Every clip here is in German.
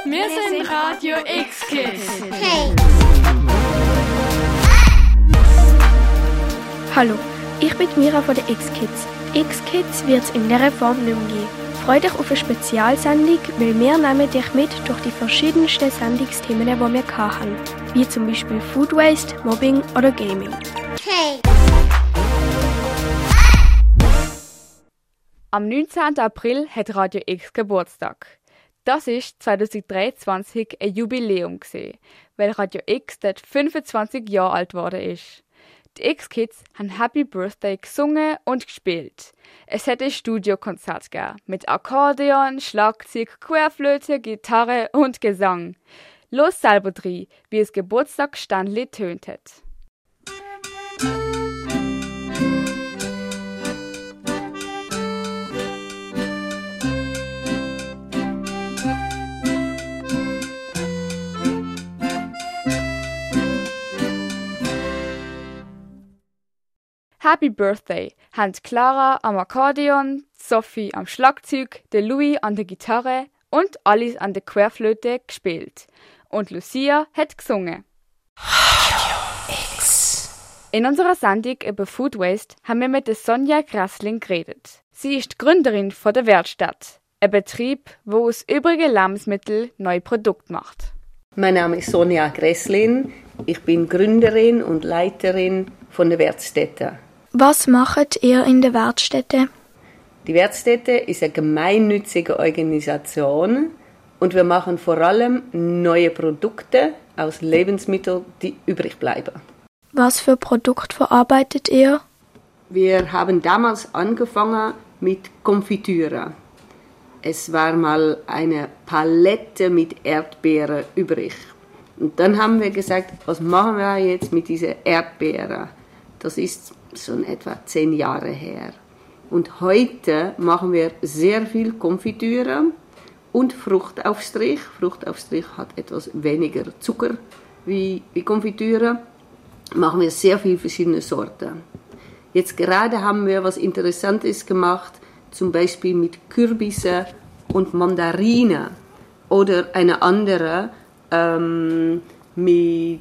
Wir sind Radio X-Kids. Hey! Hallo, ich bin Mira von den X-Kids. X-Kids wird es in dieser Form nicht mehr geben. Freu dich auf eine Spezialsendung, weil wir nehmen dich mit durch die verschiedensten Sendungsthemen, die wir hatten. Wie zum Beispiel Food Waste, Mobbing oder Gaming. Hey! Am 19. April hat Radio X Geburtstag. Das ist 2023 ein Jubiläum gewesen, weil Radio X dort 25 Jahre alt geworden ist. Die X-Kids haben Happy Birthday gesungen und gespielt. Es hat ein Studiokonzert gegeben mit Akkordeon, Schlagzeug, Querflöte, Gitarre und Gesang. Los selber rein, wie es Geburtstagsstandli tönt hat. Happy Birthday haben Clara am Akkordeon, Sophie am Schlagzeug, der Louis an der Gitarre und Alice an der Querflöte gespielt. Und Lucia hat gesungen. Radio X. In unserer Sendung über Food Waste haben wir mit der Sonja Grassling geredet. Sie ist die Gründerin von der Werkstatt, ein Betrieb, wo aus übrigen Lebensmitteln neue Produkte macht. Mein Name ist Sonja Grassling. Ich bin Gründerin und Leiterin von der Werkstätte. Was macht ihr in der Werkstätte? Die Werkstätte ist eine gemeinnützige Organisation und wir machen vor allem neue Produkte aus Lebensmitteln, die übrig bleiben. Was für Produkte verarbeitet ihr? Wir haben damals angefangen mit Konfitüre. Es war mal eine Palette mit Erdbeeren übrig. Und dann haben wir gesagt, was machen wir jetzt mit diesen Erdbeeren? Das ist schon etwa 10 Jahre her. Und heute machen wir sehr viel Konfitüre und Fruchtaufstrich. Fruchtaufstrich hat etwas weniger Zucker wie Konfitüre. Machen wir sehr viele verschiedene Sorten. Jetzt gerade haben wir was Interessantes gemacht, zum Beispiel mit Kürbisse und Mandarine oder eine andere mit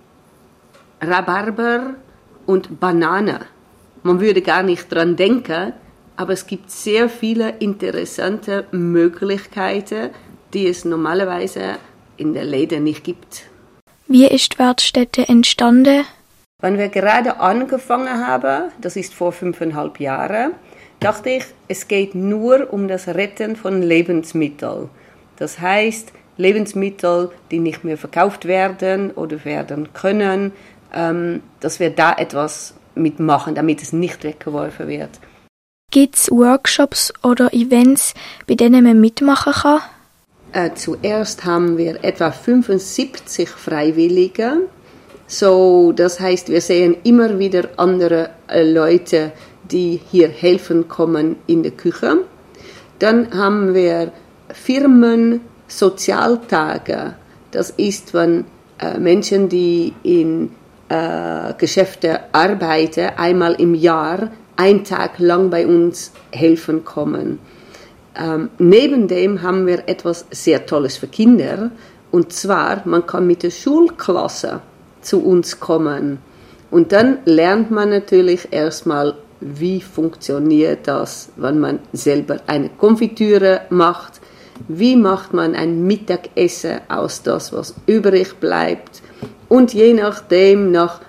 Rhabarber und Banane. Man würde gar nicht dran denken, aber es gibt sehr viele interessante Möglichkeiten, die es normalerweise in der Läden nicht gibt. Wie ist die Werkstätte entstanden? Wenn wir gerade angefangen haben, das ist vor 5,5 Jahren, dachte ich, es geht nur um das Retten von Lebensmitteln. Das heißt, Lebensmittel, die nicht mehr verkauft werden oder werden können, dass wir da etwas mitmachen, damit es nicht weggeworfen wird. Gibt es Workshops oder Events, bei denen man mitmachen kann? Zuerst haben wir etwa 75 Freiwillige. So, das heißt, wir sehen immer wieder andere Leute, die hier helfen kommen in der Küche. Dann haben wir Firmen Sozialtage. Das ist, wenn Menschen, die in Geschäfte arbeiten, einmal im Jahr, einen Tag lang bei uns helfen kommen. Neben dem haben wir etwas sehr Tolles für Kinder. Und zwar, man kann mit der Schulklasse zu uns kommen. Und dann lernt man natürlich erstmal, wie funktioniert das, wenn man selber eine Konfitüre macht. Wie macht man ein Mittagessen aus das, was übrig bleibt? Und je nachdem, nach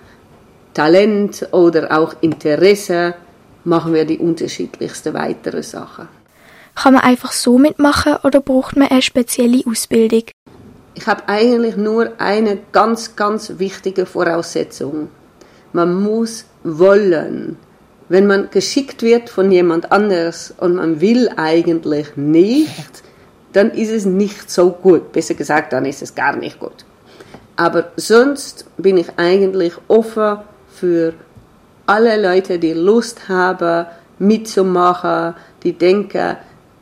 Talent oder auch Interesse, machen wir die unterschiedlichsten weitere Sachen. Kann man einfach so mitmachen oder braucht man eine spezielle Ausbildung? Ich habe eigentlich nur eine ganz, ganz wichtige Voraussetzung. Man muss wollen. Wenn man geschickt wird von jemand anders und man will eigentlich nicht, dann ist es nicht so gut. Besser gesagt, dann ist es gar nicht gut. Aber sonst bin ich eigentlich offen für alle Leute, die Lust haben, mitzumachen, die denken,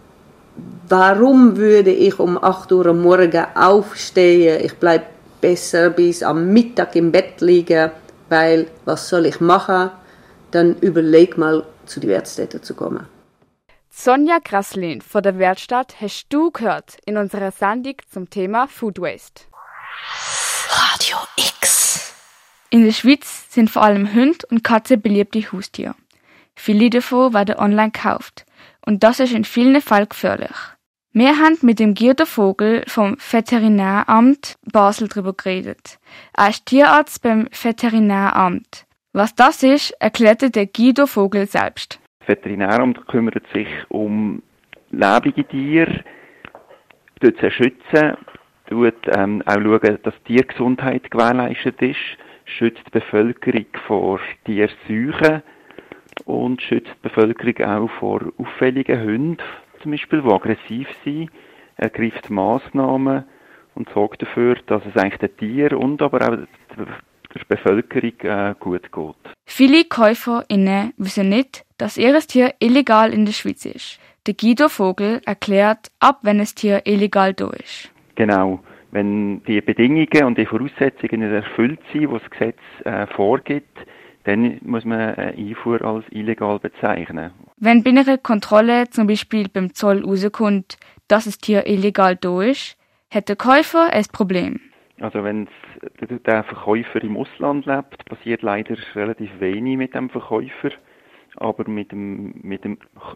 warum würde ich um 8 Uhr am Morgen aufstehen? Ich bleibe besser bis am Mittag im Bett liegen, weil was soll ich machen? Dann überleg mal, zu die Werkstätte zu kommen. Sonja Grasslin von der Werkstatt hast du gehört in unserer Sendung zum Thema Food Waste. Radio X. In der Schweiz sind vor allem Hunde und Katzen beliebte Haustiere. Viele davon werden online gekauft und das ist in vielen Fällen gefährlich. Wir haben mit dem Guido Vogel vom Veterinäramt Basel darüber geredet. Er ist Tierarzt beim Veterinäramt. Was das ist, erklärte der Guido Vogel selbst. Das Veterinäramt kümmert sich um lebende Tiere, tut sie schützen, tut auch schauen, dass die Tiergesundheit gewährleistet ist, schützt die Bevölkerung vor Tierseuchen und schützt die Bevölkerung auch vor auffälligen Hunden, zum Beispiel, die aggressiv sind, ergreift Massnahmen und sorgt dafür, dass es eigentlich den Tieren und aber auch der Bevölkerung gut geht. Viele KäuferInnen wissen nicht, dass ihr Tier illegal in der Schweiz ist. Der Guido Vogel erklärt, ab wenn ein Tier illegal da ist. Genau. Wenn die Bedingungen und die Voraussetzungen nicht erfüllt sind, die das Gesetz vorgibt, dann muss man eine Einfuhr als illegal bezeichnen. Wenn bei einer Kontrolle zum Beispiel beim Zoll herauskommt, dass das Tier illegal da ist, hat der Käufer ein Problem. Also wenn der Verkäufer im Ausland lebt, passiert leider relativ wenig mit dem Verkäufer. Aber mit dem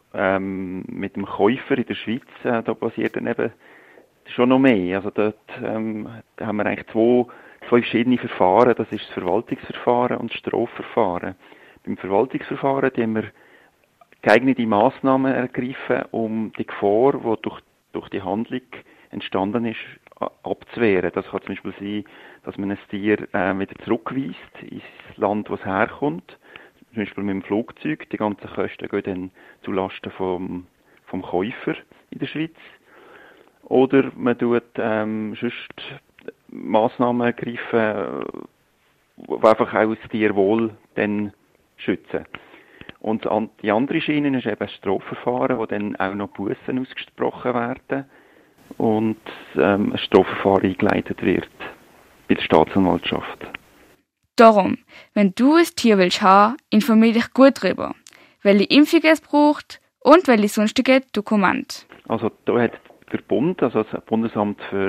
Käufer in der Schweiz, da passiert dann eben schon noch mehr. Also dort haben wir eigentlich zwei verschiedene Verfahren. Das ist das Verwaltungsverfahren und das Strafverfahren. Beim Verwaltungsverfahren haben wir geeignete Massnahmen ergriffen, um die Gefahr, die durch die Handlung entstanden ist, abzuwehren. Das kann zum Beispiel sein, dass man ein Tier wieder zurückweist ins Land, wo es herkommt. Zum Beispiel mit dem Flugzeug. Die ganzen Kosten gehen dann zulasten vom Käufer in der Schweiz. Oder man tut sonst Massnahmen ergreifen, die einfach auch das Tierwohl dann schützen. Und die andere Schiene ist eben das Strafverfahren, wo dann auch noch Bussen ausgesprochen werden und ein Strafverfahren eingeleitet wird bei der Staatsanwaltschaft. Darum, wenn du ein Tier willst haben, informier dich gut darüber, welche Impfung es braucht und welche sonstige Dokumente. Also da hat der Bund, also das Bundesamt für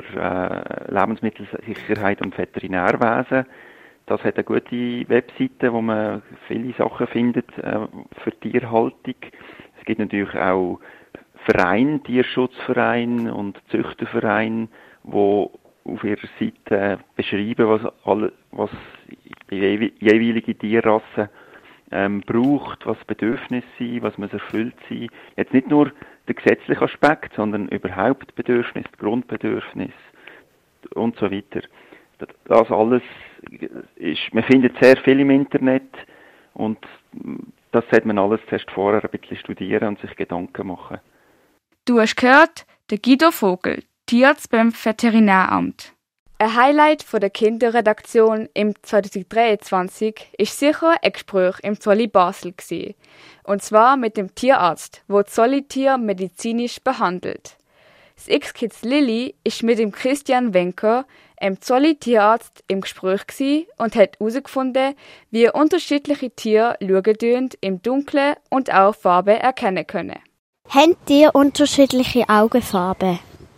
Lebensmittelsicherheit und Veterinärwesen, das hat eine gute Webseite, wo man viele Sachen findet für Tierhaltung. Es gibt natürlich auch Vereine, Tierschutzvereine und Züchtervereine, die auf ihrer Seite beschreiben, was die jeweilige Tierrasse braucht, was Bedürfnisse sind, was muss erfüllt sein. Jetzt nicht nur der gesetzliche Aspekt, sondern überhaupt Bedürfnis, Grundbedürfnis und so weiter. Das alles ist, man findet sehr viel im Internet und das sollte man alles zuerst vorher ein bisschen studieren und sich Gedanken machen. Du hast gehört, der Guido Vogel, Tierarzt beim Veterinäramt. Ein Highlight von der Kinderredaktion im 2023 ist sicher ein Gespräch im Zolli Basel gewesen. Und zwar mit dem Tierarzt, der Zollitier medizinisch behandelt. Das X-Kids Lilly ist mit dem Christian Wenker, einem Zolli-Tierarzt, im Gespräch gewesen und hat herausgefunden, wie unterschiedliche Tiere schauen im Dunkeln und auch Farben erkennen können. Haben Tiere unterschiedliche Augenfarben?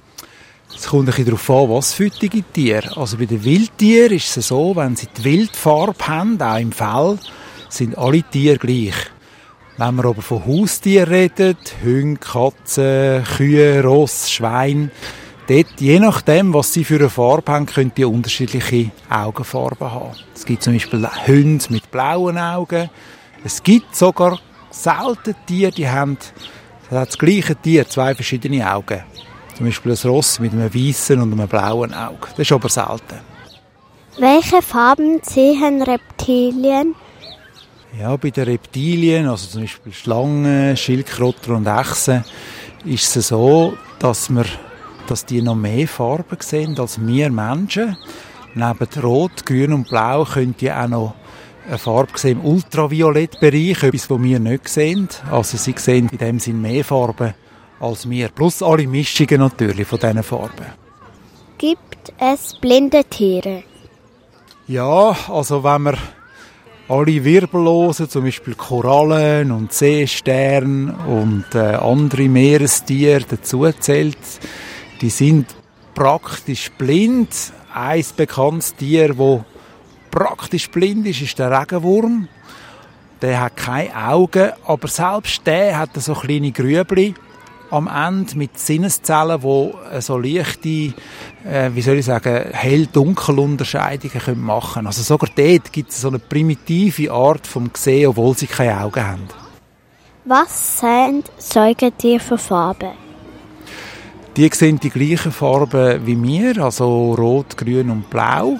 Es kommt ein bisschen darauf an, was für Tiere. Also bei den Wildtieren ist es so, wenn sie die Wildfarbe haben, auch im Fell, sind alle Tiere gleich. Wenn wir aber von Haustieren reden, Hunde, Katzen, Kühe, Ross, Schweine, dort, je nachdem, was sie für eine Farbe haben, können die unterschiedliche Augenfarben haben. Es gibt zum Beispiel Hunde mit blauen Augen. Es gibt sogar selten Tiere, die haben das gleiche Tier, zwei verschiedene Augen. Zum Beispiel ein Ross mit einem weißen und einem blauen Auge. Das ist aber selten. Welche Farben sehen Reptilien? Ja, bei den Reptilien, also zum Beispiel Schlangen, Schildkröten und Echsen, ist es so, dass die noch mehr Farben sehen als wir Menschen. Neben Rot, Grün und Blau können die auch noch eine Farbe sehen im Ultraviolettbereich, etwas, was wir nicht sehen. Also sie sehen in dem Sinne mehr Farben als wir. Plus alle Mischungen natürlich von diesen Farben. Gibt es blinde Tiere? Ja, also wenn man Alle Wirbellosen, zum Beispiel Korallen und Seesterne und andere Meerestiere dazuzählt, die sind praktisch blind. Ein bekanntes Tier, das praktisch blind ist der Regenwurm. Der hat keine Augen, aber selbst der hat so kleine Grübli am Ende mit Sinneszellen, die so leichte, Hell-Dunkel-Unterscheidungen machen können. Also sogar dort gibt es so eine primitive Art vom Sehen, obwohl sie keine Augen haben. Was sind Säugetiere für Farben? Die sehen die gleichen Farben wie wir, also rot, grün und blau.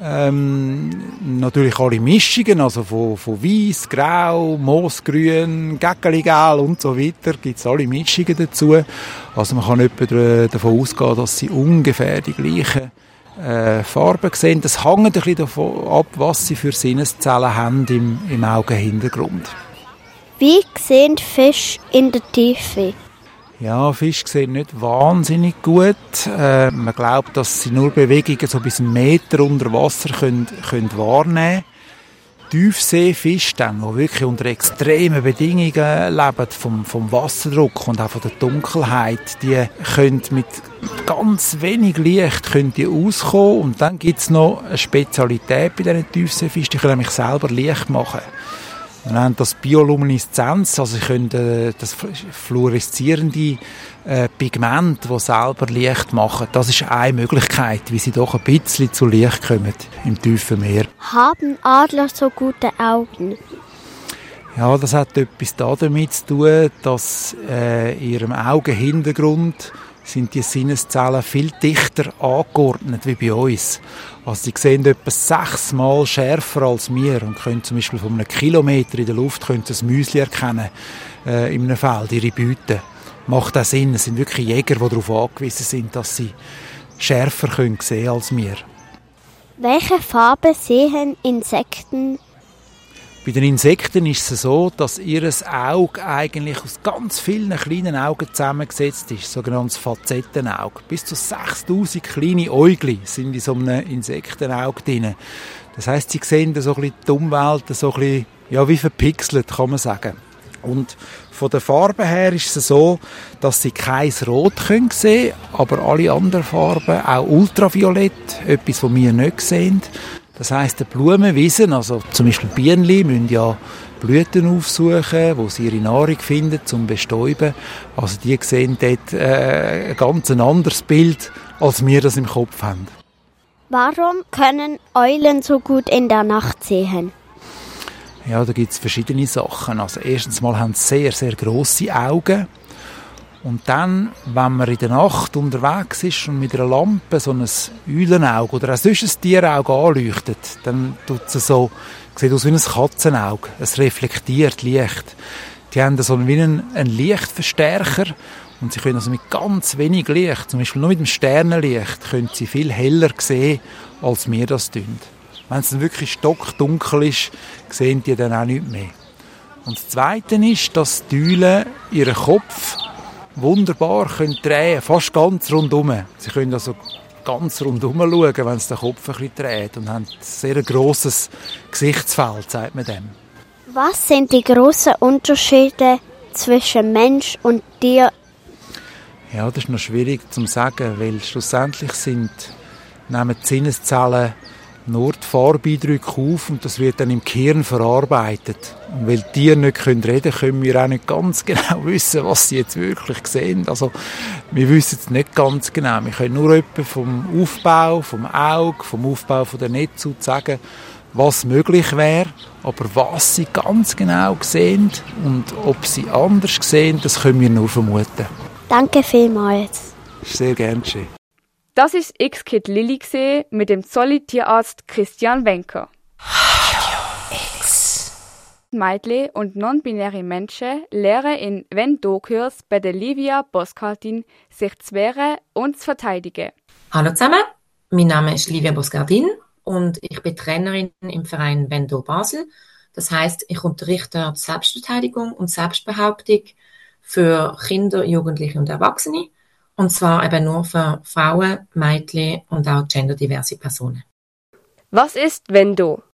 Natürlich alle Mischungen, also von weiß, grau, moosgrün, gäckeli-gel und so weiter, gibt es alle Mischungen dazu. Also man kann etwa davon ausgehen, dass sie ungefähr die gleichen Farben sehen. Das hängt ein bisschen davon ab, was sie für Sinneszellen haben im Augenhintergrund. Wie sehen Fische in der Tiefe? Ja, Fische sehen nicht wahnsinnig gut. Man glaubt, dass sie nur Bewegungen so bis 1 Meter unter Wasser können wahrnehmen können. Tiefseefische, die wirklich unter extremen Bedingungen leben, vom Wasserdruck und auch von der Dunkelheit, die können mit ganz wenig Licht die auskommen. Und dann gibt es noch eine Spezialität bei diesen Tiefseefischen, die können nämlich selber Licht machen. Wir nennen das Biolumineszenz, also sie können das fluoreszierende Pigment, das selber Licht machen. Das ist eine Möglichkeit, wie sie doch ein bisschen zu Licht kommen im tiefen Meer. Haben Adler so gute Augen? Ja, das hat etwas damit zu tun, dass in ihrem Augenhintergrund sind die Sinneszellen viel dichter angeordnet wie bei uns. Also sie sehen etwa 6-mal schärfer als wir und können zum Beispiel von einem Kilometer in der Luft ein Müsli erkennen in einem Feld, ihre Beute. Macht auch Sinn, es sind wirklich Jäger, die darauf angewiesen sind, dass sie schärfer sehen können als wir. Welche Farbe sehen Insekten? Bei den Insekten ist es so, dass ihr Auge eigentlich aus ganz vielen kleinen Augen zusammengesetzt ist, sogenanntes Facettenauge. Bis zu 6000 kleine Äugli sind in so einem Insektenauge drin. Das heisst, sie sehen so ein bisschen die Umwelt so ein bisschen, ja, wie verpixelt, kann man sagen. Und von der Farbe her ist es so, dass sie kein Rot sehen können, aber alle anderen Farben, auch Ultraviolett, etwas, was wir nicht sehen. Das heisst, die Blumenwiesen, also zum Beispiel Bienen, müssen ja Blüten aufsuchen, wo sie ihre Nahrung finden, zum Bestäuben. Also die sehen dort ein ganz anderes Bild, als wir das im Kopf haben. Warum können Eulen so gut in der Nacht sehen? Ja, da gibt es verschiedene Sachen. Also erstens mal haben sie sehr, sehr grosse Augen. Und dann, wenn man in der Nacht unterwegs ist und mit einer Lampe so ein Eulenauge oder auch sonst ein Tierauge anleuchtet, dann sieht aus wie ein Katzenauge. Es reflektiert Licht. Die haben so wie einen Lichtverstärker und sie können also mit ganz wenig Licht, zum Beispiel nur mit dem Sternenlicht, können sie viel heller sehen, als wir das tun. Wenn es dann wirklich stockdunkel ist, sehen die dann auch nicht mehr. Und das Zweite ist, dass die Eulen ihren Kopf wunderbar können drehen, fast ganz rundum. Sie können also ganz rundum schauen, wenn es den Kopf ein bisschen dreht und haben ein sehr grosses Gesichtsfeld, sagt man dem. Was sind die grossen Unterschiede zwischen Mensch und Tier? Ja, das ist noch schwierig zu sagen, weil schlussendlich nehmen die Sinneszellen nur die Farbeindrücke auf und das wird dann im Gehirn verarbeitet. Und weil die Tiere nicht reden können, können wir auch nicht ganz genau wissen, was sie jetzt wirklich sehen. Also wir wissen es nicht ganz genau. Wir können nur etwa vom Aufbau, vom Auge, vom Aufbau der Netzhaut sagen, was möglich wäre. Aber was sie ganz genau sehen und ob sie anders sehen, das können wir nur vermuten. Danke vielmals. Sehr gerne geschehen. Das ist X-Kid Lilly mit dem Zolli-Tierarzt Christian Wenker. Radio X. Mädchen und non-binäre Menschen lernen in Wenn-Do-Kurs bei der Livia Boscardin sich zu wehren und zu verteidigen. Hallo zusammen, mein Name ist Livia Boscardin und ich bin Trainerin im Verein Wenn-Do Basel. Das heisst, ich unterrichte Selbstverteidigung und Selbstbehauptung für Kinder, Jugendliche und Erwachsene. Und zwar eben nur für Frauen, Mädchen und auch genderdiverse Personen. Was ist Wenn-Do?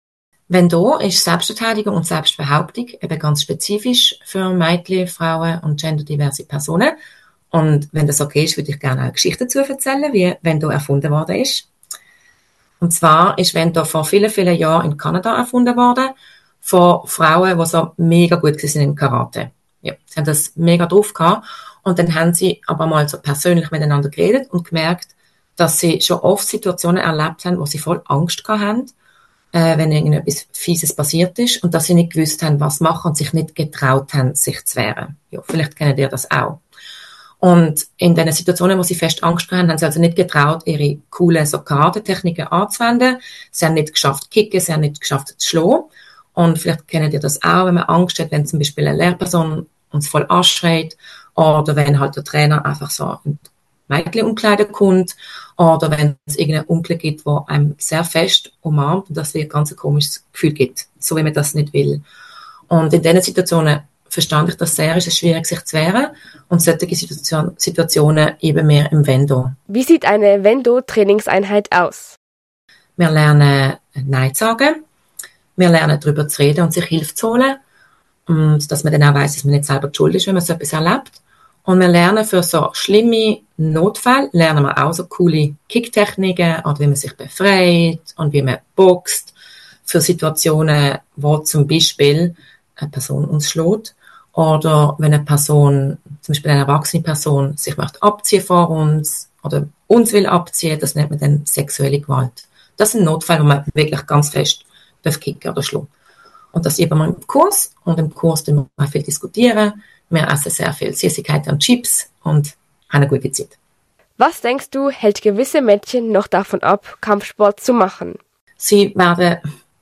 Vendo ist Selbstverteidigung und Selbstbehauptung, eben ganz spezifisch für Mädchen, Frauen und genderdiverse Personen. Und wenn das okay ist, würde ich gerne eine Geschichte dazu erzählen, wie Vendo erfunden worden ist. Und zwar ist Vendo vor vielen, vielen Jahren in Kanada erfunden worden, von Frauen, die so mega gut waren in Karate. Ja, sie haben das mega drauf gehabt. Und dann haben sie aber mal so persönlich miteinander geredet und gemerkt, dass sie schon oft Situationen erlebt haben, wo sie voll Angst gehabt haben, wenn irgendetwas Fieses passiert ist und dass sie nicht gewusst haben, was machen und sich nicht getraut haben, sich zu wehren. Ja, vielleicht kennt ihr das auch. Und in den Situationen, wo sie fest Angst hatten, haben sie also nicht getraut, ihre coolen so Karate-Techniken anzuwenden. Sie haben nicht geschafft zu kicken, sie haben nicht geschafft zu schlagen. Und vielleicht kennt ihr das auch, wenn man Angst hat, wenn zum Beispiel eine Lehrperson uns voll anschreit oder wenn halt der Trainer einfach so in die Mädchenumkleide kommt oder wenn es irgendein Onkel gibt, wo einem sehr fest umarmt und das wie ein ganz komisches Gefühl gibt, so wie man das nicht will. Und in diesen Situationen verstand ich das sehr, ist es schwierig, sich zu wehren und solche Situationen eben mehr im Vendo. Wie sieht eine Vendo-Trainingseinheit aus? Wir lernen Nein zu sagen, wir lernen darüber zu reden und sich Hilfe zu holen und dass man dann auch weiss, dass man nicht selber die Schuld ist, wenn man so etwas erlebt. Und wir lernen für so schlimme Notfälle, lernen wir auch so coole Kicktechniken oder wie man sich befreit und wie man boxt für Situationen, wo zum Beispiel eine Person uns schlägt oder wenn eine Person, zum Beispiel eine erwachsene Person, sich möchte abziehen vor uns oder uns will abziehen, das nennt man dann sexuelle Gewalt. Das sind Notfälle, wo man wirklich ganz fest kicken oder schlagen. Und das üben wir im Kurs und im Kurs diskutieren wir viel diskutieren. Wir essen sehr viel Süßigkeiten und Chips und haben eine gute Zeit. Was denkst du, hält gewisse Mädchen noch davon ab, Kampfsport zu machen? Sie werden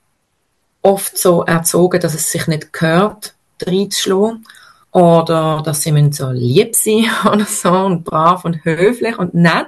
oft so erzogen, dass es sich nicht gehört, reinzuschlagen oder dass sie so lieb sein oder so und brav und höflich und nett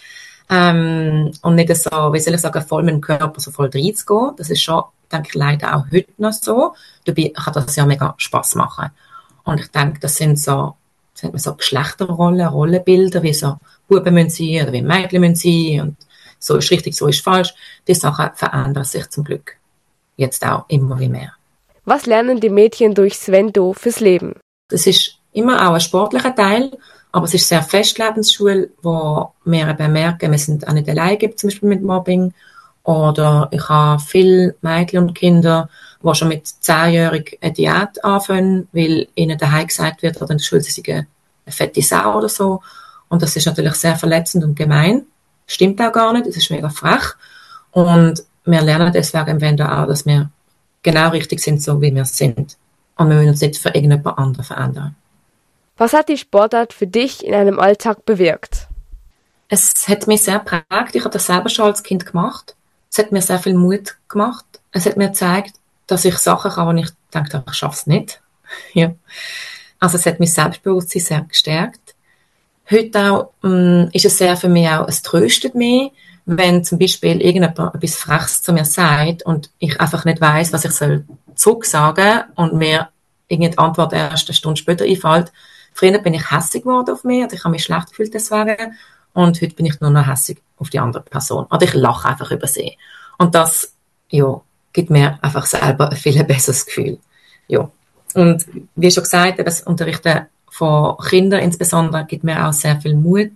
und nicht so, wie soll ich sagen, voll mit dem Körper so voll reinzugehen. Das ist schon, denke ich, leider auch heute noch so. Dabei kann das ja mega Spass machen. Und ich denke, das sind so Geschlechterrollen, Rollenbilder, wie so Buben müssen sein oder wie Mädchen müssen sein und so ist richtig, so ist falsch. Die Sachen verändern sich zum Glück jetzt auch immer wie mehr. Was lernen die Mädchen durch Vendo fürs Leben? Es ist immer auch ein sportlicher Teil, aber es ist sehr fest Lebensschule, wo wir eben merken, wir sind auch nicht alleine, zum Beispiel mit Mobbing. Oder ich habe viele Mädchen und Kinder, die schon mit 10-jährig eine Diät anfangen, weil ihnen daheim gesagt wird, oder in der Schule, sie sind eine fette Sau oder so. Und das ist natürlich sehr verletzend und gemein. Stimmt auch gar nicht, es ist mega frech. Und wir lernen deswegen im Vendo auch, dass wir genau richtig sind, so wie wir sind. Und wir müssen uns nicht für irgendjemand anderen verändern. Was hat die Sportart für dich in einem Alltag bewirkt? Es hat mich sehr geprägt. Ich habe das selber schon als Kind gemacht. Es hat mir sehr viel Mut gemacht. Es hat mir gezeigt, dass ich Sachen kann, wo ich denke, ich schaffe es nicht. Ja. Also es hat mein Selbstbewusstsein sehr gestärkt. Heute auch ist es sehr für mich auch, es tröstet mich, wenn zum Beispiel irgendjemand etwas Freches zu mir sagt und ich einfach nicht weiss, was ich soll zurücksagen und mir irgendeine Antwort erst eine Stunde später einfällt. Früher bin ich hässig geworden auf mich, also ich habe mich schlecht gefühlt deswegen und heute bin ich nur noch hässig auf die andere Person. Oder ich lache einfach über sie. Und das, ja, gibt mir einfach selber ein viel besseres Gefühl. Ja. Und wie schon gesagt, das Unterrichten von Kindern insbesondere gibt mir auch sehr viel Mut,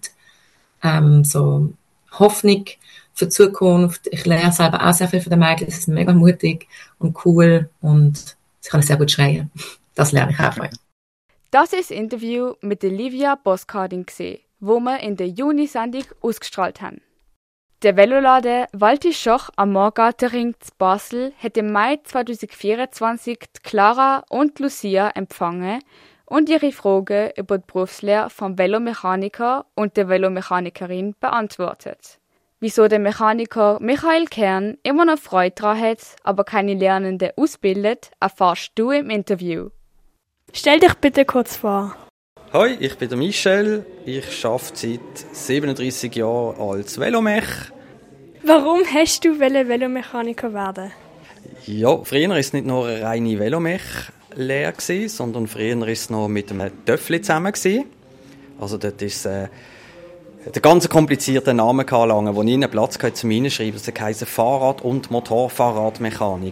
so Hoffnung für die Zukunft. Ich lerne selber auch sehr viel von den Mädchen. Sie sind mega mutig und cool und sie können sehr gut schreien. Das lerne ich auch von ihnen. Das ist das Interview mit Livia Boskardin, wo wir in der Juni-Sendung ausgestrahlt haben. Der Veloladen Walti Schoch am Morgartenring zu Basel hat im Mai 2024 Clara und Lucia empfangen und ihre Fragen über die Berufslehre vom Velomechaniker und der Velomechanikerin beantwortet. Wieso der Mechaniker Michael Kern immer noch Freude daran hat, aber keine Lernenden ausbildet, erfährst du im Interview. Stell dich bitte kurz vor. Hoi, ich bin der Michel. Ich arbeite seit 37 Jahren als Velomech. Warum hast du Velomechaniker werden? Ja, früher war es nicht nur eine reine Velomech-Lehre, sondern früher war es noch mit einem Töffli zusammen. Also dort ist der ganz komplizierte Name angelangt, wo nie einen Platz hatte zum Hinschreiben. Das heisst Fahrrad- und Motorfahrradmechaniker.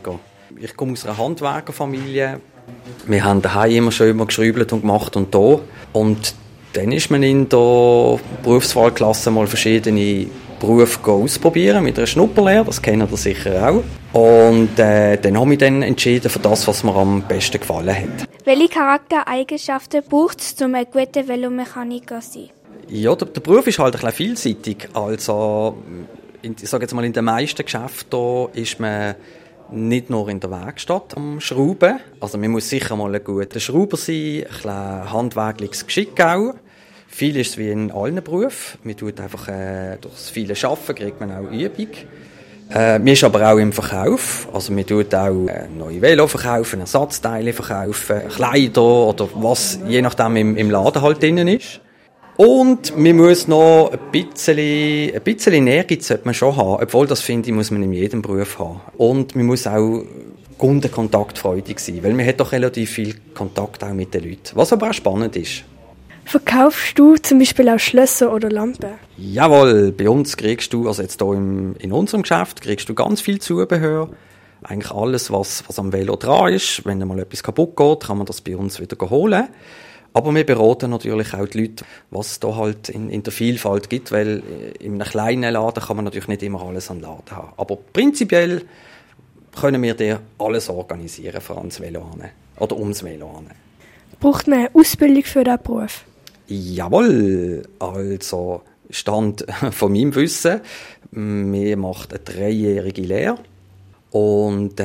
Ich komme aus einer Handwerkerfamilie. Wir haben daheim immer schön mal geschrübelt und gemacht und da. Und dann ist man in der Berufswahlklasse mal verschiedene Berufe ausprobieren mit einer Schnupperlehre, das kennt ihr sicher auch. Und dann habe ich dann entschieden für das, was mir am besten gefallen hat. Welche Charaktereigenschaften braucht es, um ein guter Velomechaniker zu sein? Ja, der Beruf ist halt ein bisschen vielseitig. Also, ich sage jetzt mal, in den meisten Geschäften ist man nicht nur in der Werkstatt am Schrauben. Also man muss sicher mal ein guter Schrauber sein, ein bisschen handwerkliches Geschick auch. Viel ist es wie in allen Berufen. Man tut einfach, durch das viele Arbeiten kriegt man auch Übung. Man ist aber auch im Verkauf. Also man tut auch neue Velo verkaufen, Ersatzteile verkaufen, Kleider oder was je nachdem im Laden halt drin ist. Und man muss noch ein bisschen Ehrgeiz sollte man schon haben. Obwohl, das finde ich, muss man in jedem Beruf haben. Und man muss auch kundenkontaktfreudig sein, weil man hat doch relativ viel Kontakt auch mit den Leuten. Was aber auch spannend ist. Verkaufst du zum Beispiel auch Schlösser oder Lampen? Jawohl, bei uns kriegst du, also jetzt hier in unserem Geschäft, kriegst du ganz viel Zubehör. Eigentlich alles, was am Velo dran ist. Wenn mal etwas kaputt geht, kann man das bei uns wieder holen. Aber wir beraten natürlich auch die Leute, was es da halt in der Vielfalt gibt, weil in einem kleinen Laden kann man natürlich nicht immer alles an Laden haben. Aber prinzipiell können wir dir alles organisieren für ans Velo hin oder ums Velo hin. Braucht man eine Ausbildung für diesen Beruf? Jawohl, also Stand von meinem Wissen, wir machen eine 3-jährige Lehre und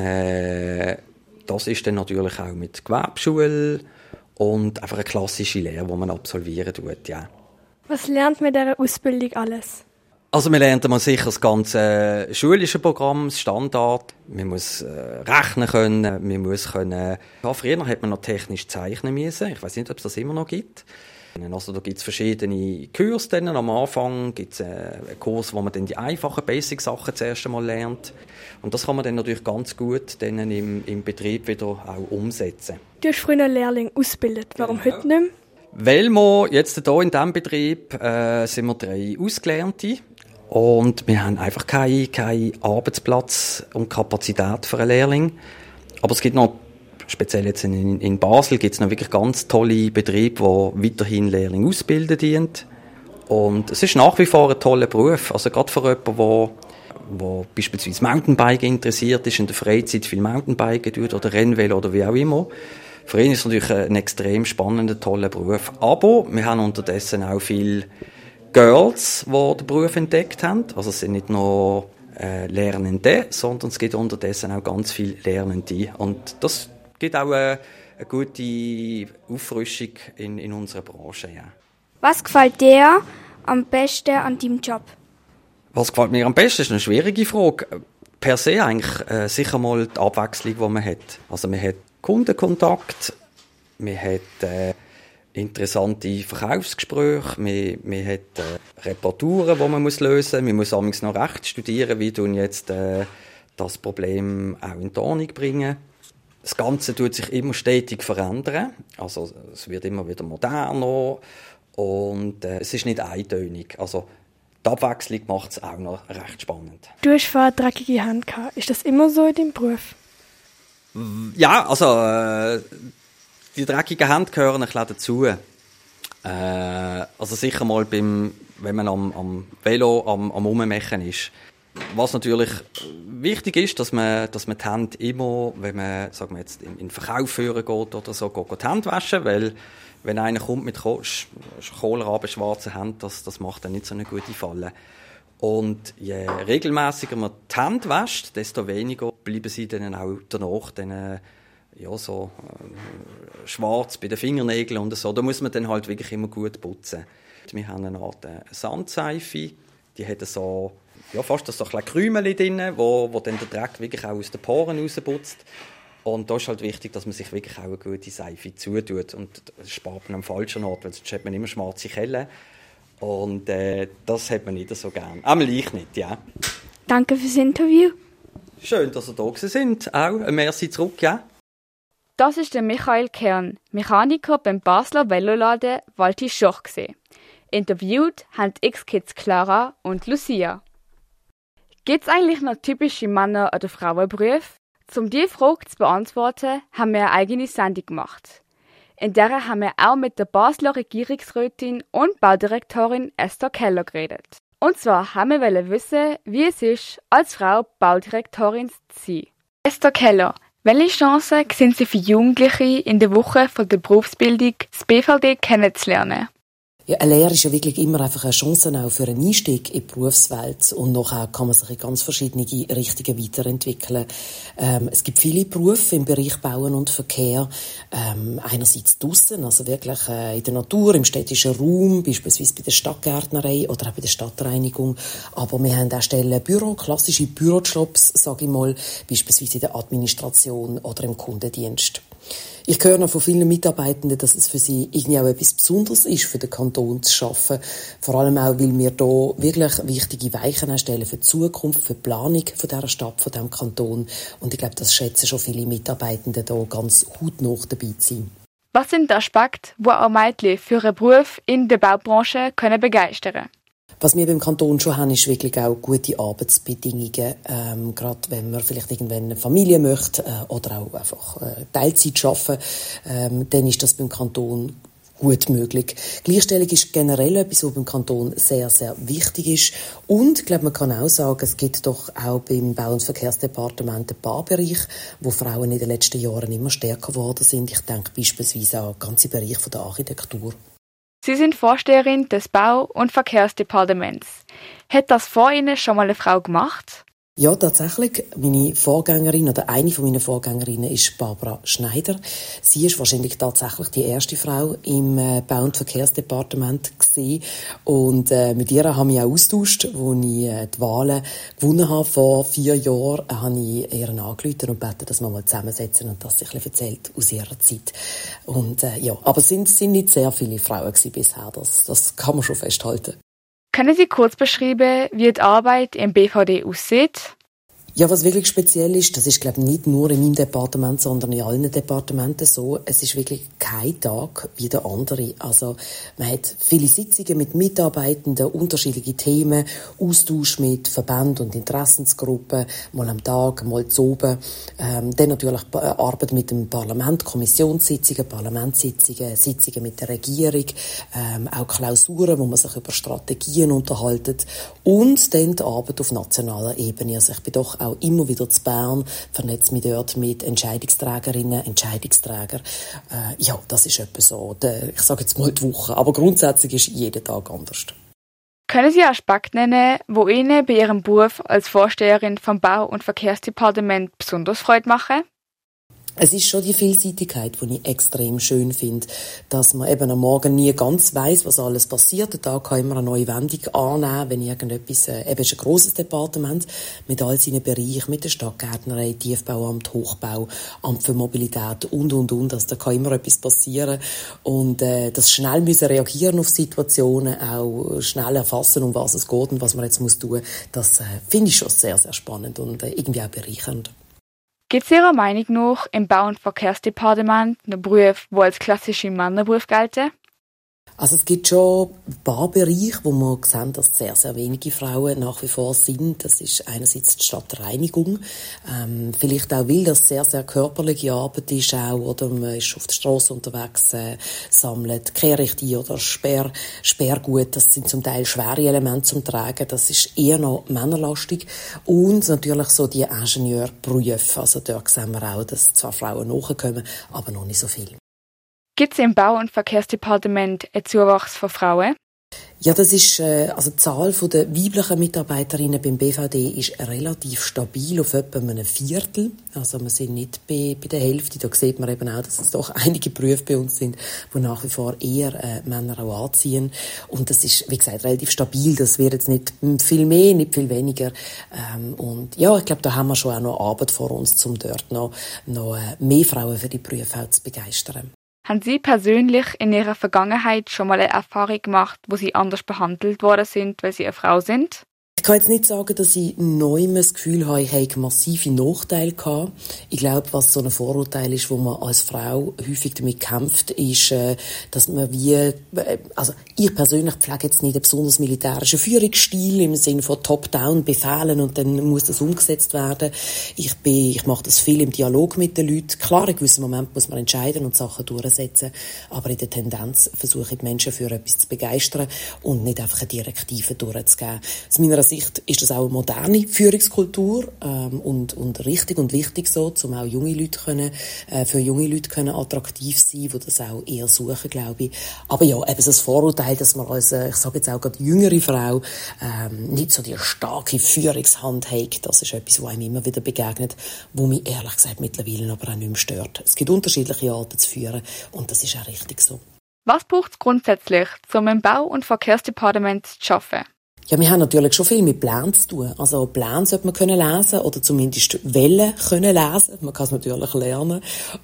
das ist dann natürlich auch mit Gewerbeschule und einfach eine klassische Lehre, die man absolvieren tut, ja. Was lernt man in dieser Ausbildung alles? Also wir lernen mal sicher das ganze schulische Programm, das Standard. Man muss rechnen können, man muss können... Ja, früher hat man noch technisch zeichnen müssen. Ich weiß nicht, ob es das immer noch gibt. Also da gibt es verschiedene Kurse dann. Am Anfang gibt es einen Kurs, wo man dann die einfachen Basic-Sachen zuerst einmal lernt. Und das kann man dann natürlich ganz gut dann im Betrieb wieder auch umsetzen. Du hast früher einen Lehrling ausgebildet. Warum heute nicht mehr? Weil wir jetzt hier in diesem Betrieb sind wir 3 Ausgelernte. Und wir haben einfach keinen Arbeitsplatz und Kapazität für einen Lehrling. Aber es gibt noch, speziell jetzt in Basel, gibt es noch wirklich ganz tolle Betriebe, die weiterhin Lehrlinge ausbilden dienen. Und es ist nach wie vor ein toller Beruf. Also gerade für jemanden, der beispielsweise Mountainbiken interessiert ist, in der Freizeit viel Mountainbiken tut oder Rennvelo oder wie auch immer. Für ihn ist es natürlich ein extrem spannender, toller Beruf. Aber wir haben unterdessen auch viele Girls, die den Beruf entdeckt haben. Also es sind nicht nur Lernende, sondern es gibt unterdessen auch ganz viele Lernende. Und das gibt auch eine gute Auffrischung in unserer Branche. Ja. Was gefällt dir am besten an deinem Job? Was gefällt mir am besten? Das ist eine schwierige Frage. Per se eigentlich sicher mal die Abwechslung, die man hat. Also man hat Kundenkontakt, man hat interessante Verkaufsgespräche, man hat Reparaturen, die man lösen muss. Man muss amigs noch recht studieren, wie tun jetzt das Problem auch in die Ordnung bringen. Das Ganze tut sich immer stetig verändern. Also es wird immer wieder moderner und es ist nicht eintönig. Also die Abwechslung macht es auch noch recht spannend. Du hast vorher eine dreckige Hand gehabt. Ist das immer so in deinem Beruf? Ja, also die dreckigen Hände gehören ein bisschen dazu. Also sicher mal wenn man am Velo am Rummachen ist. Was natürlich wichtig ist, dass man die Hände immer, wenn man, sagen wir jetzt, in den Verkauf führen geht oder so, geht die Hände waschen, weil wenn einer kommt mit kohlraben schwarzen Händen, das macht dann nicht so eine gute Falle. Und je regelmäßiger man die Hände wäscht, desto weniger bleiben sie dann auch danach dann, ja, so schwarz bei den Fingernägeln und so. Da muss man dann halt wirklich immer gut putzen. Wir haben eine Art Sandseife, die hat so, ja, fast so ein bisschen Krümeli drin, wo dann der Dreck wirklich auch aus den Poren rausputzt. Und da ist halt wichtig, dass man sich wirklich auch eine gute Seife zutut. Und das spart man am falschen Ort, weil sonst hat man immer schwarze Kelle. Und das hat man nicht so gern. Einmal ich nicht, ja. Danke fürs Interview. Schön, dass ihr da sind. Auch ein Merci zurück, ja. Das ist der Michael Kern, Mechaniker beim Basler Veloladen Walti Schoch. Interviewt haben die X-Kids Clara und Lucia. Gibt es eigentlich noch typische Männer- oder Frauenberufe? Um diese Frage zu beantworten, haben wir eine eigene Sendung gemacht. In der haben wir auch mit der Basler Regierungsrätin und Baudirektorin Esther Keller geredet. Und zwar haben wir wissen, wie es ist, als Frau Baudirektorin zu sein. Esther Keller, welche Chancen sehen Sie für Jugendliche in der Woche von der Berufsbildung, das BVD kennenzulernen? Ja, eine Lehre ist ja wirklich immer einfach eine Chance auch für einen Einstieg in die Berufswelt. Und nachher kann man sich in ganz verschiedene Richtungen weiterentwickeln. Es gibt viele Berufe im Bereich Bauen und Verkehr. Einerseits draussen, also wirklich in der Natur, im städtischen Raum, beispielsweise bei der Stadtgärtnerei oder auch bei der Stadtreinigung. Aber wir haben auch Stellen klassische Bürojobs, sage ich mal, beispielsweise in der Administration oder im Kundendienst. Ich höre noch von vielen Mitarbeitenden, dass es für sie irgendwie auch etwas Besonderes ist, für den Kanton zu arbeiten. Vor allem auch, weil wir hier wirklich wichtige Weichen stellen für die Zukunft, für die Planung von dieser Stadt, von diesem Kanton. Und ich glaube, das schätzen schon viele Mitarbeitende hier ganz hautnah dabei zu sein. Was sind die Aspekte, die auch Mädchen für einen Beruf in der Baubranche begeistern können? Was wir beim Kanton schon haben, ist wirklich auch gute Arbeitsbedingungen. Gerade wenn man vielleicht irgendwann eine Familie möchte oder auch einfach Teilzeit arbeiten, dann ist das beim Kanton gut möglich. Gleichstellung ist generell etwas, was beim Kanton sehr, sehr wichtig ist. Und ich glaube, man kann auch sagen, es gibt doch auch beim Bau- und Verkehrsdepartement ein paar Bereiche, wo Frauen in den letzten Jahren immer stärker geworden sind. Ich denke beispielsweise an ganze Bereiche der Architektur. Sie sind Vorsteherin des Bau- und Verkehrsdepartements. Hat das vor Ihnen schon mal eine Frau gemacht? Ja, tatsächlich. Meine Vorgängerin oder eine von meinen Vorgängerinnen ist Barbara Schneider. Sie ist wahrscheinlich tatsächlich die erste Frau im Bau- und Verkehrsdepartement gewesen. Und mit ihr habe ich auch austauscht, als ich die Wahlen gewonnen habe. Vor 4 Jahren habe ich ihr angerufen und gebeten, dass wir mal zusammensetzen und dass sie ein bisschen erzählt aus ihrer Zeit. Und ja, aber es sind nicht sehr viele Frauen gewesen bisher. Das kann man schon festhalten. Können Sie kurz beschreiben, wie die Arbeit im BVD aussieht? Ja, was wirklich speziell ist, das ist, glaube ich, nicht nur in meinem Departement, sondern in allen Departementen so. Es ist wirklich kein Tag wie der andere. Also, man hat viele Sitzungen mit Mitarbeitenden, unterschiedliche Themen, Austausch mit Verbänden und Interessensgruppen, mal am Tag, mal zu oben. Dann natürlich Arbeit mit dem Parlament, Kommissionssitzungen, Parlamentssitzungen, Sitzungen mit der Regierung, auch Klausuren, wo man sich über Strategien unterhaltet. Und dann die Arbeit auf nationaler Ebene. Also, ich bin doch auch immer wieder zu Bern, vernetze mich dort mit Entscheidungsträgerinnen, Entscheidungsträger. Ja, das ist etwa so, ich sage jetzt mal die Woche, aber grundsätzlich ist jeden Tag anders. Können Sie Aspekte nennen, die Ihnen bei Ihrem Beruf als Vorsteherin vom Bau- und Verkehrsdepartement besonders Freude machen? Es ist schon die Vielseitigkeit, die ich extrem schön finde, dass man eben am Morgen nie ganz weiss, was alles passiert. Der Tag kann immer eine neue Wendung annehmen, wenn irgendetwas, eben ist ein grosses Departement mit all seinen Bereichen, mit der Stadtgärtnerei, Tiefbauamt, Hochbau, Amt für Mobilität und. Also da kann immer etwas passieren. Und das schnell müssen reagieren auf Situationen, auch schnell erfassen, um was es geht und was man jetzt muss tun, das finde ich schon sehr, sehr spannend und irgendwie auch bereichernd. Gibt es Ihrer Meinung nach im Bau- und Verkehrsdepartement einen Beruf, der als klassische Männerberuf gelten? Also es gibt schon ein paar Bereiche, wo wir sehen, dass sehr, sehr wenige Frauen nach wie vor sind. Das ist einerseits die Stadtreinigung. Vielleicht auch, weil das sehr, sehr körperliche Arbeit ist auch, oder man ist auf der Strasse unterwegs, sammelt Kehrichte oder Sperrgut. Das sind zum Teil schwere Elemente zum Tragen. Das ist eher noch männerlastig. Und natürlich so die Ingenieurberufe. Also dort sehen wir auch, dass zwar Frauen nachkommen, aber noch nicht so viel. Gibt es im Bau- und Verkehrsdepartement einen Zuwachs von Frauen? Ja, das ist, also die Zahl der weiblichen Mitarbeiterinnen beim BVD ist relativ stabil auf etwa einem Viertel. Also wir sind nicht bei der Hälfte. Da sieht man eben auch, dass es doch einige Berufe bei uns sind, die nach wie vor eher Männer auch anziehen. Und das ist, wie gesagt, relativ stabil. Das wird jetzt nicht viel mehr, nicht viel weniger. Und ja, ich glaube, da haben wir schon auch noch Arbeit vor uns, um dort noch mehr Frauen für die Berufe auch zu begeistern. Haben Sie persönlich in Ihrer Vergangenheit schon mal eine Erfahrung gemacht, wo Sie anders behandelt worden sind, weil Sie eine Frau sind? Ich kann jetzt nicht sagen, dass ich neu das Gefühl habe, ich hätte massive Nachteile gehabt. Ich glaube, was so ein Vorurteil ist, wo man als Frau häufig damit kämpft, ist, dass man also ich persönlich pflege jetzt nicht einen besonders militärischen Führungsstil im Sinne von Top-Down Befehlen und dann muss das umgesetzt werden. Ich mache das viel im Dialog mit den Leuten. Klar, in gewissen Momenten muss man entscheiden und Sachen durchsetzen, aber in der Tendenz versuche ich die Menschen für etwas zu begeistern und nicht einfach eine Direktive durchzugeben. Aus meiner Sicht ist das auch eine moderne Führungskultur und richtig und wichtig so, um auch für junge Leute können attraktiv sein, die das auch eher suchen, glaube ich. Aber ja, eben das Vorurteil, dass man als, ich sage jetzt auch gerade jüngere Frau, nicht so die starke Führungshand hat, das ist etwas, was einem immer wieder begegnet, wo mich ehrlich gesagt mittlerweile aber auch nicht mehr stört. Es gibt unterschiedliche Arten zu führen und das ist auch richtig so. Was braucht es grundsätzlich, um im Bau- und Verkehrsdepartement zu arbeiten? Ja, wir haben natürlich schon viel mit Plänen zu tun. Also Pläne sollte man können lesen oder zumindest Wellen können lesen. Man kann es natürlich lernen.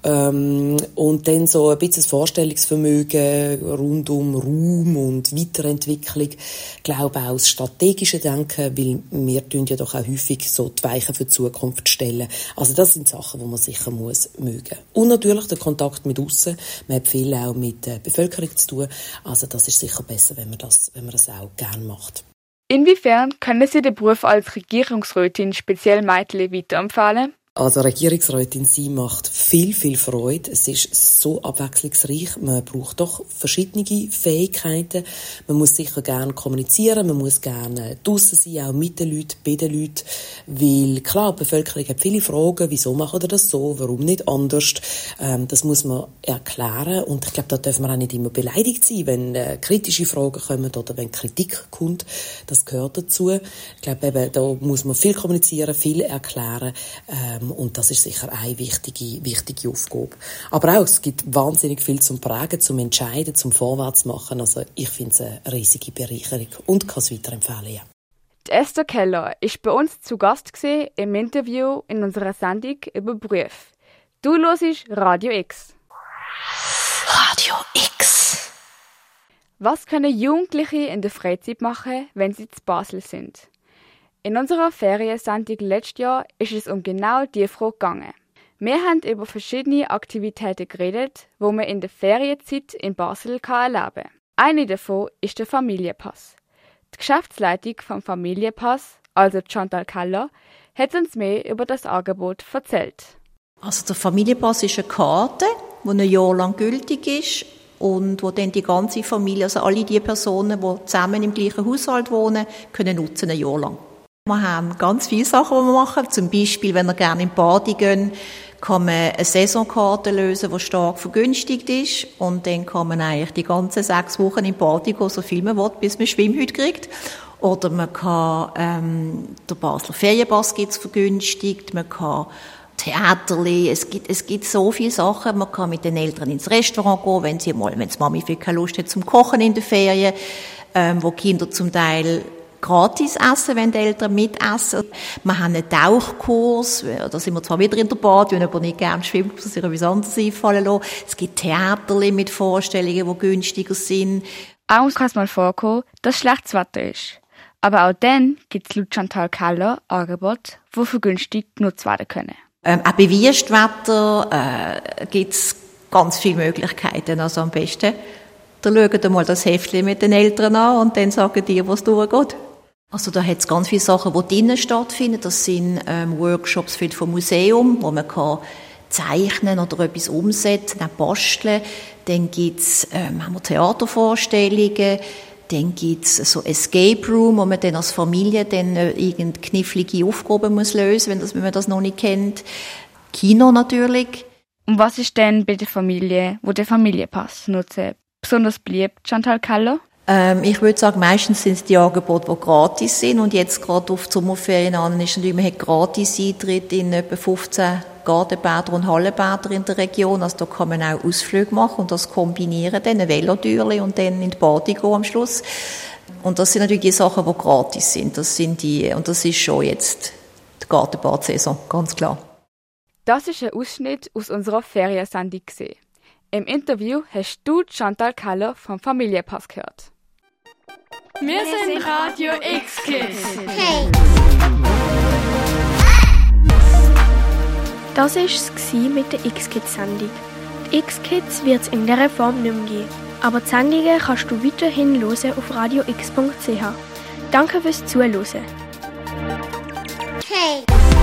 Und dann so ein bisschen das Vorstellungsvermögen rund um Raum und Weiterentwicklung. Ich glaube auch das strategische Denken, weil wir tun ja doch auch häufig so die Weichen für die Zukunft stellen. Also das sind Sachen, die man sicher muss mögen. Und natürlich der Kontakt mit aussen. Man hat viel auch mit der Bevölkerung zu tun. Also das ist sicher besser, wenn man das auch gerne macht. Inwiefern können Sie den Beruf als Regierungsrätin speziell Mädchen weiterempfehlen? Also Regierungsrätin sein macht viel, viel Freude. Es ist so abwechslungsreich. Man braucht doch verschiedene Fähigkeiten. Man muss sicher gerne kommunizieren, man muss gerne draussen sein, auch mit den Leuten, bei den Leuten. Weil klar, die Bevölkerung hat viele Fragen. Wieso machen wir das so? Warum nicht anders? Das muss man erklären. Und ich glaube, da dürfen wir auch nicht immer beleidigt sein, wenn kritische Fragen kommen oder wenn Kritik kommt. Das gehört dazu. Ich glaube eben, da muss man viel kommunizieren, viel erklären. Und das ist sicher eine wichtige Aufgabe. Aber auch, es gibt wahnsinnig viel zum Prägen, zum Entscheiden, zum Vorwärtsmachen. Also ich finde es eine riesige Bereicherung und kann es weiterempfehlen, ja. Die Esther Keller war bei uns zu Gast im Interview in unserer Sendung über Berufe. Du hörst Radio X. Radio X. Was können Jugendliche in der Freizeit machen, wenn sie zu Basel sind? In unserer Feriensendung letztes Jahr ist es um genau diese Frage gegangen. Wir haben über verschiedene Aktivitäten geredet, die man in der Ferienzeit in Basel erleben kann. Eine davon ist der Familienpass. Die Geschäftsleitung vom Familienpass, also Chantal Keller, hat uns mehr über das Angebot erzählt. Also der Familienpass ist eine Karte, die ein Jahr lang gültig ist und wo dann die ganze Familie, also alle die Personen, die zusammen im gleichen Haushalt wohnen, können nutzen ein Jahr lang. Wir haben ganz viele Sachen, die wir machen. Zum Beispiel, wenn wir gerne in die Bade gehen, kann man eine Saisonkarte lösen, die stark vergünstigt ist. Und dann kann man eigentlich die ganzen 6 Wochen in die Bade gehen, so viel man will, bis man Schwimmhüte kriegt. Oder man kann, der Basler Ferienpass gibt's vergünstigt. Man kann Theaterli, es gibt so viele Sachen. Man kann mit den Eltern ins Restaurant gehen, wenn die Mami viel keine Lust hat zum Kochen in den Ferien, wo Kinder zum Teil gratis essen, wenn die Eltern mitessen. Wir haben einen Tauchkurs, da sind wir zwar wieder in der Bade, wenn jemand nicht gerne schwimmt, muss sich etwas anderes einfallen lassen. Es gibt Theaterli mit Vorstellungen, die günstiger sind. Auch kann es mal vorkommen, dass schlechtes Wetter ist. Aber auch dann gibt es laut Chantal Keller Angebote, die vergünstigt genutzt werden können. Auch bei Wüstwetter gibt es ganz viele Möglichkeiten. Also am besten, da schaut ihr mal das Heftchen mit den Eltern an und dann sagen die, was durchgeht. Also da hat es ganz viele Sachen, die drinnen stattfinden. Das sind Workshops vom Museum, wo man kann zeichnen oder etwas umsetzen, auch basteln. Dann gibt's haben wir Theatervorstellungen. Dann gibt's so Escape Room, wo man dann als Familie dann irgendeine knifflige Aufgaben muss lösen, wenn man das noch nicht kennt. Kino natürlich. Und was ist denn bei der Familie, wo der Familienpass nutzen, besonders beliebt, Chantal Keller? Ich würde sagen, meistens sind es die Angebote, die gratis sind. Und jetzt gerade auf die Sommerferien an ist natürlich, man hat gratis Eintritt in etwa 15 Gartenbäder und Hallenbäder in der Region. Also da kann man auch Ausflüge machen und das kombinieren, dann ein Velotürli und dann in die Bade gehen am Schluss. Und das sind natürlich die Sachen, die gratis sind. Und das ist schon jetzt die Gartenbad-Saison, ganz klar. Das ist ein Ausschnitt aus unserer Feriensendung. Im Interview hast du Chantal Keller vom Familienpass gehört. Wir sind Radio X-Kids. Hey! Das war es mit der X-Kids-Sendung. Die X-Kids wird es in dieser Form nicht mehr geben. Aber die Sendungen kannst du weiterhin hören auf radiox.ch. Danke fürs Zuhören. Hey!